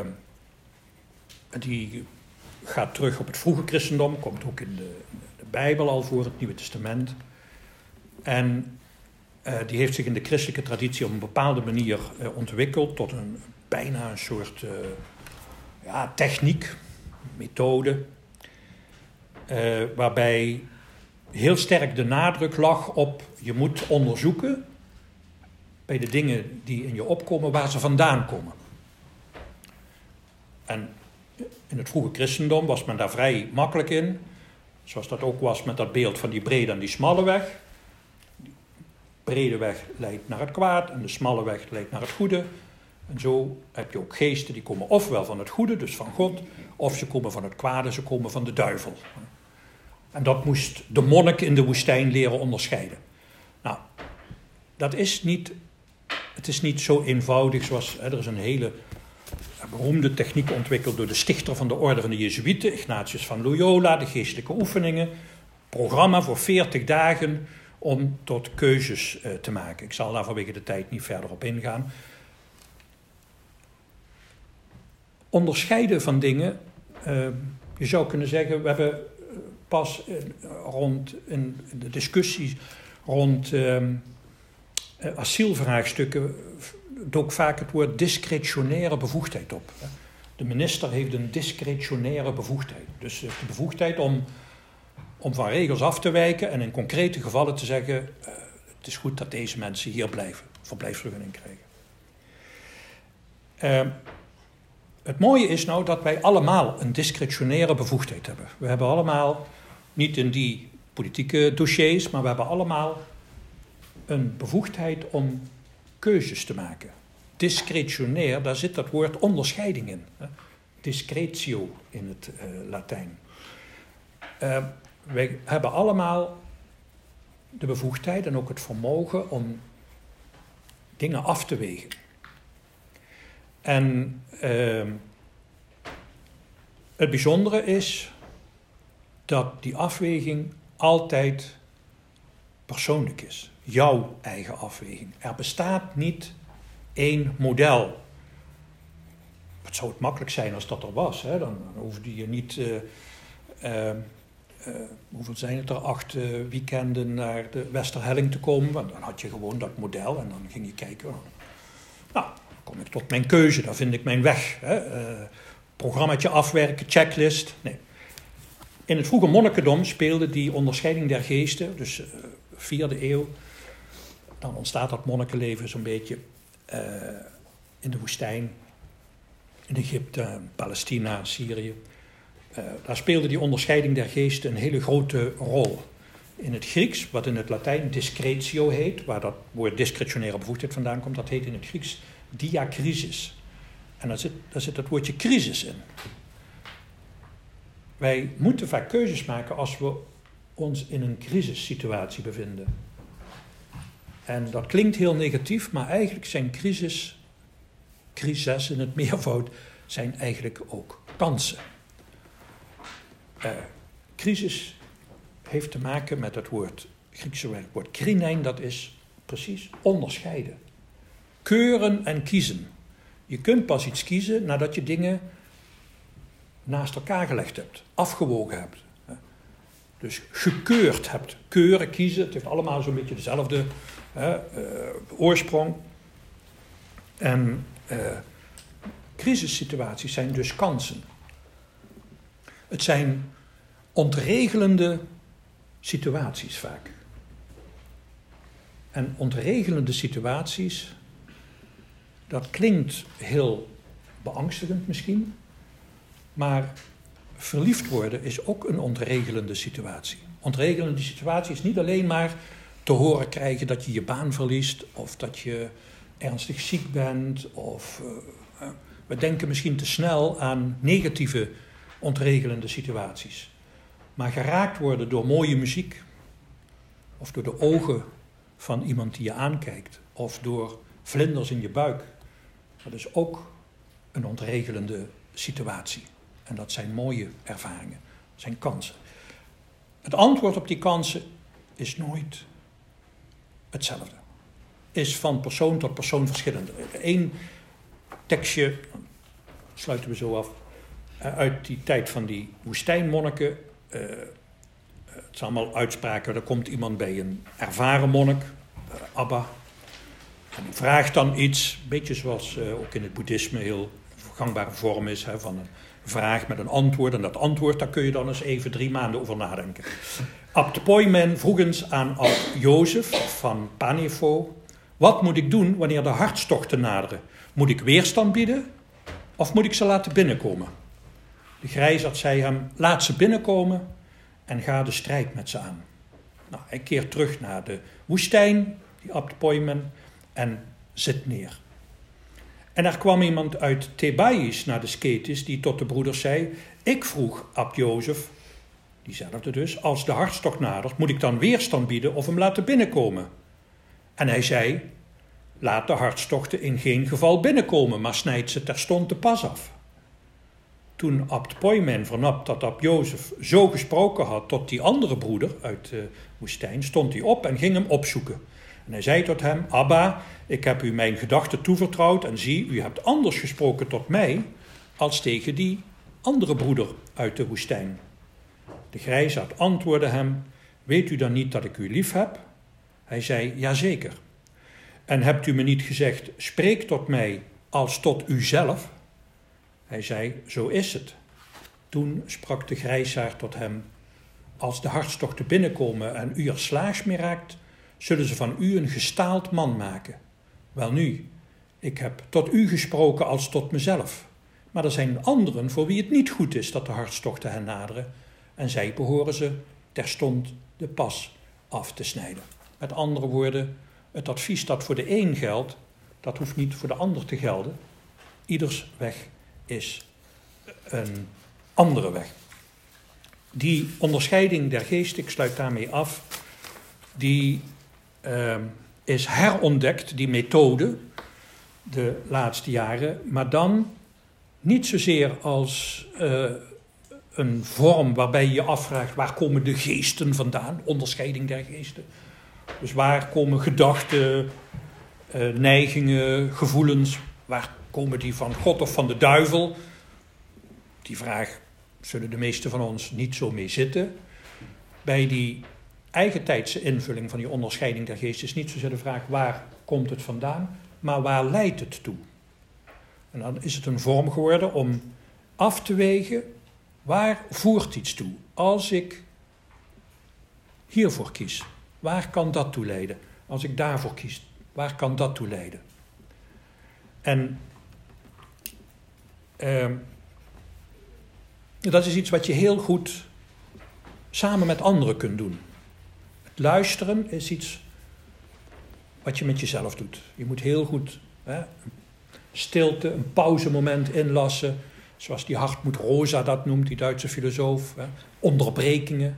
die gaat terug op het vroege christendom, komt ook in de, in de Bijbel al voor, het Nieuwe Testament. En Uh, die heeft zich in de christelijke traditie op een bepaalde manier uh, ontwikkeld tot een bijna een soort uh, ja, techniek, methode, uh, waarbij heel sterk de nadruk lag op je moet onderzoeken bij de dingen die in je opkomen waar ze vandaan komen. En in het vroege christendom was men daar vrij makkelijk in, zoals dat ook was met dat beeld van die brede en die smalle weg. De brede weg leidt naar het kwaad en de smalle weg leidt naar het goede. En zo heb je ook geesten die komen ofwel van het goede, dus van God, of ze komen van het kwade, ze komen van de duivel. En dat moest de monnik in de woestijn leren onderscheiden. Nou, dat is niet, het is niet zo eenvoudig zoals, hè, er is een hele beroemde techniek ontwikkeld door de stichter van de orde van de Jezuïeten, Ignatius van Loyola, de geestelijke oefeningen, programma voor veertig dagen om tot keuzes uh, te maken. Ik zal daar vanwege de tijd niet verder op ingaan. Onderscheiden van dingen, uh, je zou kunnen zeggen, we hebben pas in, rond in de discussies rond uh, asielvraagstukken dook vaak het woord discretionaire bevoegdheid op. De minister heeft een discretionaire bevoegdheid. Dus de bevoegdheid om, om van regels af te wijken en in concrete gevallen te zeggen, uh, het is goed dat deze mensen hier blijven, verblijfsvergunning krijgen. Uh, het mooie is nou dat wij allemaal een discretionaire bevoegdheid hebben. We hebben allemaal, niet in die politieke dossiers, maar we hebben allemaal een bevoegdheid om keuzes te maken. Discretionair, daar zit dat woord onderscheiding in. Discretio in het uh, Latijn. Uh, wij hebben allemaal de bevoegdheid en ook het vermogen om dingen af te wegen. En uh, het bijzondere is dat die afweging altijd persoonlijk is. Jouw eigen afweging. Er bestaat niet één model. Wat zou het makkelijk zijn als dat er was? Hè? Dan hoefde je niet, uh, uh, uh, hoeveel zijn het er, acht uh, weekenden naar de Westerhelling te komen. Want dan had je gewoon dat model en dan ging je kijken. Nou, dan kom ik tot mijn keuze, daar vind ik mijn weg. Hè? Uh, programmaatje afwerken, checklist. Nee. In het vroege monnikendom speelde die onderscheiding der geesten, dus uh, vierde eeuw, dan ontstaat dat monnikenleven zo'n beetje uh, in de woestijn, in Egypte, Palestina, Syrië. Uh, daar speelde die onderscheiding der geesten een hele grote rol. In het Grieks, wat in het Latijn discretio heet, waar dat woord discretionaire bevoegdheid vandaan komt, dat heet in het Grieks diakrisis. En daar zit, daar zit het woordje crisis in. Wij moeten vaak keuzes maken als we ons in een crisissituatie bevinden. En dat klinkt heel negatief, maar eigenlijk zijn crisis, crises in het meervoud, zijn eigenlijk ook kansen. Uh, crisis heeft te maken met het woord, Griekse werkwoord krinein, dat is precies onderscheiden. Keuren en kiezen. Je kunt pas iets kiezen nadat je dingen naast elkaar gelegd hebt, afgewogen hebt. Dus gekeurd hebt. Keuren, kiezen, het heeft allemaal zo'n beetje dezelfde uh, uh, oorsprong. En uh, crisissituaties zijn dus kansen. Het zijn ontregelende situaties vaak. En ontregelende situaties, dat klinkt heel beangstigend misschien, maar verliefd worden is ook een ontregelende situatie. Ontregelende situatie is niet alleen maar te horen krijgen dat je je baan verliest, of dat je ernstig ziek bent, of uh, we denken misschien te snel aan negatieve ontregelende situaties. Maar geraakt worden door mooie muziek, of door de ogen van iemand die je aankijkt, of door vlinders in je buik, dat is ook een ontregelende situatie. En dat zijn mooie ervaringen, dat zijn kansen. Het antwoord op die kansen is nooit hetzelfde. Is van persoon tot persoon verschillend. Eén tekstje, sluiten we zo af, uit die tijd van die woestijnmonniken. Uh, het zijn allemaal uitspraken, er komt iemand bij een ervaren monnik. Uh, Abba. En die vraagt dan iets, een beetje zoals uh, ook in het boeddhisme heel gangbare vorm is, hè, van een vraag met een antwoord. En dat antwoord, daar kun je dan eens even drie maanden over nadenken. Abt Poimen vroeg eens aan Abt Jozef van Panefo: wat moet ik doen wanneer de hartstochten naderen? Moet ik weerstand bieden of moet ik ze laten binnenkomen? De grijsaard zei hem: laat ze binnenkomen en ga de strijd met ze aan. Nou, hij keert terug naar de woestijn, die Abt Poimen, en zit neer. En er kwam iemand uit Thebais naar de Sketis die tot de broeders zei: ik vroeg Abt Jozef, diezelfde dus, als de hartstocht nadert, moet ik dan weerstand bieden of hem laten binnenkomen? En hij zei: laat de hartstochten in geen geval binnenkomen, maar snijd ze terstond de pas af. Toen Abt Poimen vernam dat Abt Jozef zo gesproken had tot die andere broeder uit de woestijn, stond hij op en ging hem opzoeken. En hij zei tot hem: Abba, ik heb u mijn gedachten toevertrouwd en zie, u hebt anders gesproken tot mij als tegen die andere broeder uit de woestijn. De grijsaard antwoordde hem: weet u dan niet dat ik u lief heb? Hij zei: jazeker. En hebt u me niet gezegd, spreek tot mij als tot uzelf? Hij zei: zo is het. Toen sprak de grijsaard tot hem: als de hartstochten binnenkomen en u er slaags mee raakt, zullen ze van u een gestaald man maken. Welnu, ik heb tot u gesproken als tot mezelf. Maar er zijn anderen voor wie het niet goed is dat de hartstochten hen naderen. En zij behoren ze terstond de pas af te snijden. Met andere woorden, het advies dat voor de een geldt, dat hoeft niet voor de ander te gelden. Ieders weg is een andere weg. Die onderscheiding der geesten, ik sluit daarmee af, die uh, is herontdekt, die methode, de laatste jaren, maar dan niet zozeer als uh, een vorm waarbij je je afvraagt, waar komen de geesten vandaan, onderscheiding der geesten. Dus waar komen gedachten, uh, neigingen, gevoelens, waar komen die van God of van de duivel? Die vraag zullen de meesten van ons niet zo mee zitten. Bij die eigentijdse invulling van die onderscheiding der geesten is niet zozeer de vraag waar komt het vandaan, maar waar leidt het toe? En dan is het een vorm geworden om af te wegen, waar voert iets toe? Als ik hiervoor kies, waar kan dat toe leiden? Als ik daarvoor kies, waar kan dat toe leiden? En uh, dat is iets wat je heel goed samen met anderen kunt doen. Het luisteren is iets wat je met jezelf doet. Je moet heel goed hè, stilte, een pauzemoment inlassen. Zoals die Hartmut Rosa dat noemt, die Duitse filosoof. Hè, onderbrekingen.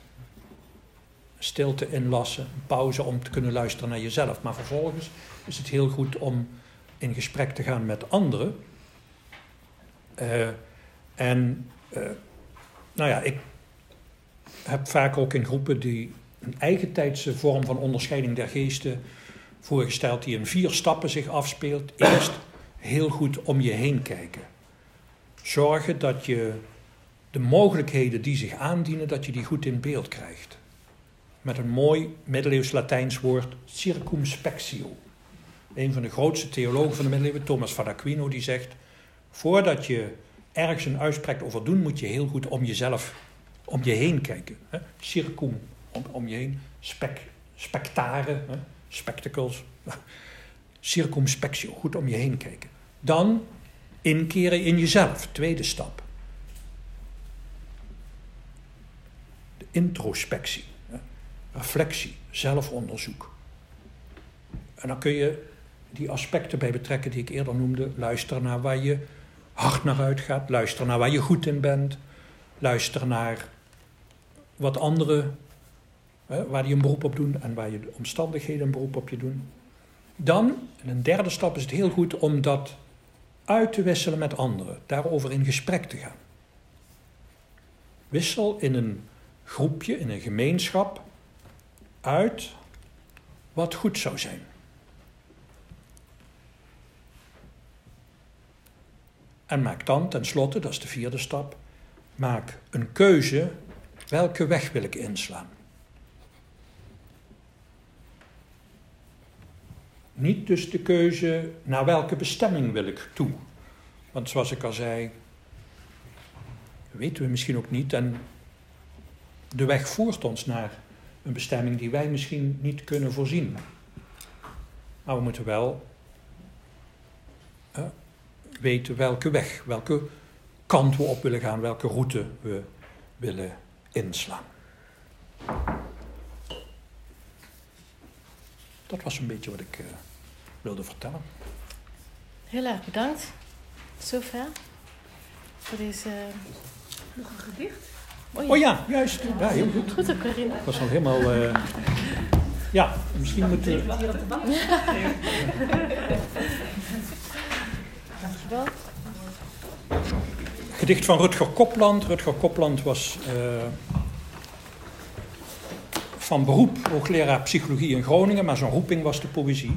Stilte inlassen, een pauze om te kunnen luisteren naar jezelf. Maar vervolgens is het heel goed om in gesprek te gaan met anderen. Uh, en uh, nou ja, ik heb vaak ook in groepen die een eigentijdse vorm van onderscheiding der geesten voorgesteld, die in vier stappen zich afspeelt. Eerst heel goed om je heen kijken. Zorgen dat je de mogelijkheden die zich aandienen, dat je die goed in beeld krijgt. Met een mooi middeleeuws Latijns woord, circumspectio. Een van de grootste theologen van de middeleeuwen, Thomas van Aquino, die zegt, voordat je ergens een uitspraak over doet, moet je heel goed om jezelf, om je heen kijken. Hè? Circum, om, om je heen, spec, spectare, hè? Spectacles. Circumspectio, goed om je heen kijken. Dan inkeren in jezelf, tweede stap. De introspectie, hè? Reflectie, zelfonderzoek. En dan kun je die aspecten bij betrekken die ik eerder noemde. Luister naar waar je hart naar uitgaat. Luister naar waar je goed in bent. Luister naar wat anderen, hè, waar die een beroep op doen en waar je de omstandigheden een beroep op je doen. Dan, in een derde stap, is het heel goed om dat uit te wisselen met anderen. Daarover in gesprek te gaan. Wissel in een groepje, in een gemeenschap uit wat goed zou zijn. En maak dan tenslotte, dat is de vierde stap, maak een keuze, welke weg wil ik inslaan. niet dus de keuze naar welke bestemming wil ik toe. Want zoals ik al zei, weten we misschien ook niet. En de weg voert ons naar een bestemming die wij misschien niet kunnen voorzien. Maar we moeten wel uh, weten welke weg, welke kant we op willen gaan, welke route we willen inslaan. Dat was een beetje wat ik uh, wilde vertellen. Heel erg bedankt, zover, voor deze... Nog een gedicht? Oh ja, oh ja juist. Ja, heel goed. Goed ook, Corinne. Ik was al helemaal... Uh... Ja, misschien moeten we... Dankjewel. Gedicht van Rutger Kopland. Rutger Kopland was uh, van beroep hoogleraar psychologie in Groningen, maar zijn roeping was de poëzie.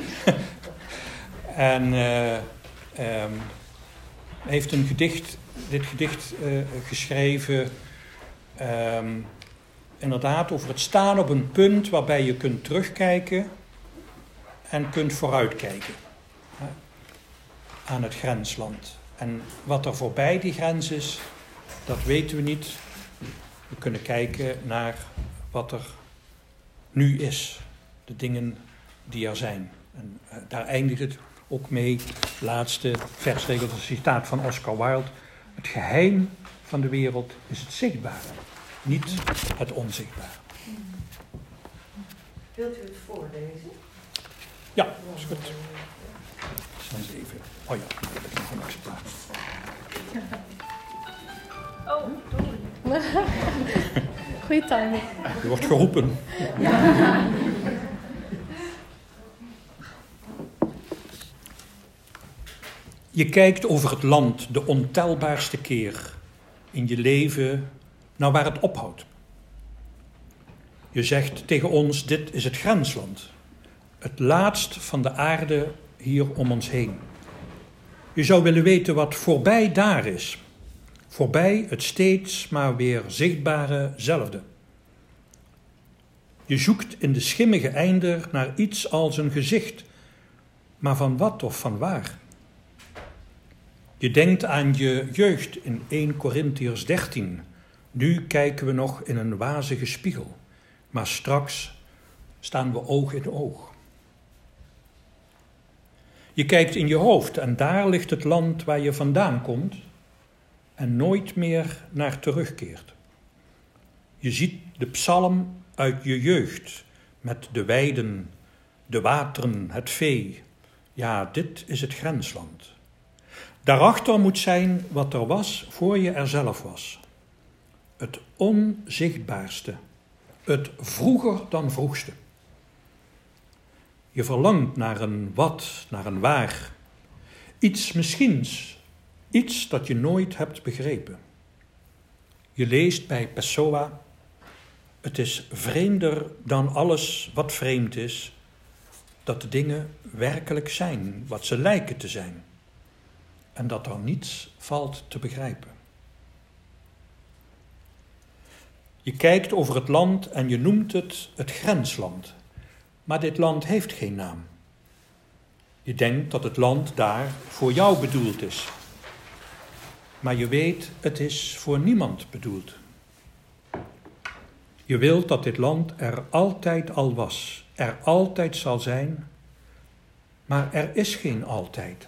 En uh, um, hij heeft een gedicht, dit gedicht uh, geschreven, um, inderdaad over het staan op een punt waarbij je kunt terugkijken en kunt vooruitkijken uh, aan het grensland. En wat er voorbij die grens is, dat weten we niet. We kunnen kijken naar wat er nu is, de dingen die er zijn. En uh, daar eindigt het ook mee, laatste versregel, een citaat van Oscar Wilde. Het geheim van de wereld is het zichtbare, niet het onzichtbare. Wilt u het voorlezen? Ja, dat is goed. Dan eens even. Oh ja, dan heb ik nog een exemplaar. Oh, doei. Goeie timing. Je wordt geroepen. Je kijkt over het land de ontelbaarste keer in je leven naar waar het ophoudt. Je zegt tegen ons, dit is het grensland. Het laatst van de aarde hier om ons heen. Je zou willen weten wat voorbij daar is. Voorbij het steeds maar weer zichtbare zelfde. Je zoekt in de schimmige einder naar iets als een gezicht. Maar van wat of van waar? Je denkt aan je jeugd in eerste Korintiërs dertien. Nu kijken we nog in een wazige spiegel. Maar straks staan we oog in oog. Je kijkt in je hoofd en daar ligt het land waar je vandaan komt en nooit meer naar terugkeert. Je ziet de psalm uit je jeugd met de weiden, de wateren, het vee. Ja, dit is het grensland. Daarachter moet zijn wat er was voor je er zelf was. Het onzichtbaarste, het vroeger dan vroegste. Je verlangt naar een wat, naar een waar. Iets misschiens, iets dat je nooit hebt begrepen. Je leest bij Pessoa, het is vreemder dan alles wat vreemd is, dat de dingen werkelijk zijn, wat ze lijken te zijn. En dat er niets valt te begrijpen. Je kijkt over het land en je noemt het het grensland. Maar dit land heeft geen naam. Je denkt dat het land daar voor jou bedoeld is. Maar je weet, het is voor niemand bedoeld. Je wilt dat dit land er altijd al was, er altijd zal zijn, maar er is geen altijd.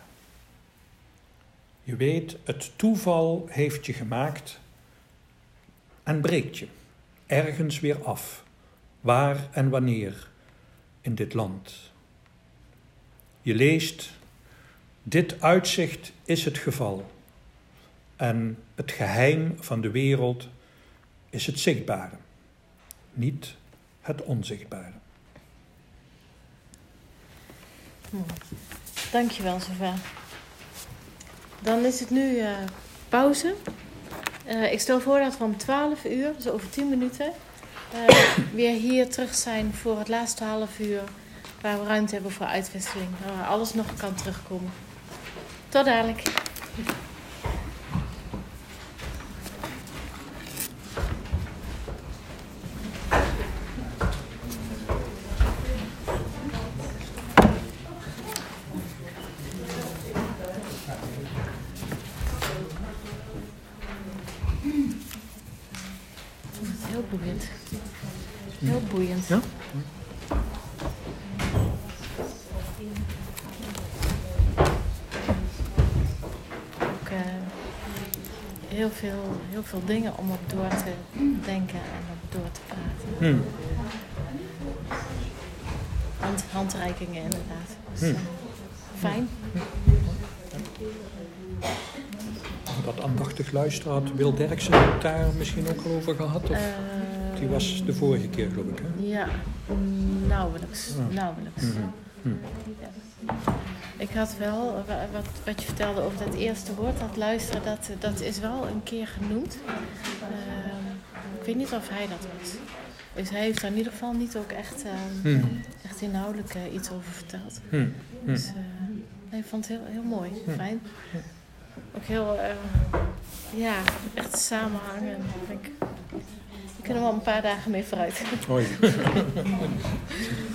Je weet, het toeval heeft je gemaakt en breekt je ergens weer af, waar en wanneer in dit land. Je leest, dit uitzicht is het geval en het geheim van de wereld is het zichtbare, niet het onzichtbare. Mooi. Dankjewel, zover. Dan is het nu uh, pauze. Uh, ik stel voor dat we om twaalf uur, dus over tien minuten, uh, weer hier terug zijn voor het laatste half uur, waar we ruimte hebben voor uitwisseling, waar alles nog kan terugkomen. Tot dadelijk. boeiend. Heel boeiend. Ja? Ook uh, heel, veel, heel veel dingen om op door te denken en op door te praten. Hmm. Hand, handreikingen inderdaad. Dus, uh, fijn. Dat aandachtig luisteren had Wil Derksen het daar misschien ook al over gehad? Of? Uh, die was de vorige keer, geloof ik, hè? Ja, nauwelijks. Ja. nauwelijks. Mm-hmm. Mm. Ja. Ik had wel, wat, wat je vertelde over dat eerste woord, dat luisteren, dat, dat is wel een keer genoemd. Uh, ik weet niet of hij dat was. Dus hij heeft er in ieder geval niet ook echt, uh, mm. echt inhoudelijk uh, iets over verteld. Mm. Mm. Dus uh, nee, ik vond het heel, heel mooi, mm. fijn. Mm. Ook heel, uh, ja, echt samenhangen. Ik, ik kan er wel een paar dagen mee vooruit. Hoi.